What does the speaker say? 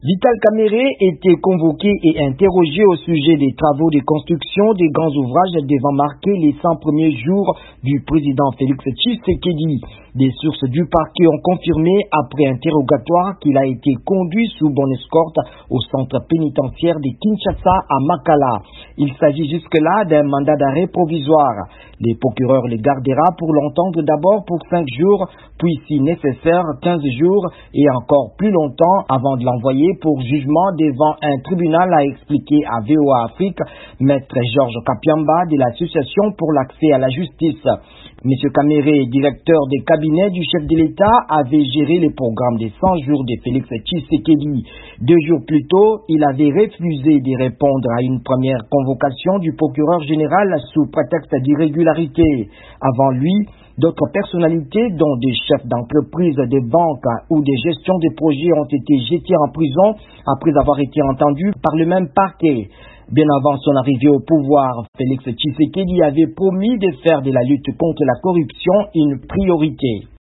Vital Kamerhe était convoqué et interrogé au sujet des travaux de construction des grands ouvrages devant marquer les 100 premiers jours du président Félix Tshisekedi. Des sources du parquet ont confirmé après interrogatoire qu'il a été conduit sous bonne escorte au centre pénitentiaire de Kinshasa à Makala. Il s'agit jusque-là d'un mandat d'arrêt provisoire. Les procureurs le gardera pour l'entendre d'abord pour 5 jours, puis si nécessaire 15 jours et encore plus longtemps avant de l'envoyer pour jugement devant un tribunal, a expliqué à VOA Afrique maître Georges Kapiamba de l'Association pour l'accès à la justice. Monsieur Kamerhe, directeur des cabinets du chef de l'État, avait géré le programme des 100 jours de Félix Tshisekedi. 2 jours plus tôt, il avait refusé de répondre à une première convocation du procureur général sous prétexte d'irrégularité. Avant lui, d'autres personnalités, dont des chefs d'entreprise, des banques ou des gestions de projets, ont été jetés en prison après avoir été entendus par le même parquet. Bien avant son arrivée au pouvoir, Félix Tshisekedi avait promis de faire de la lutte contre la corruption une priorité.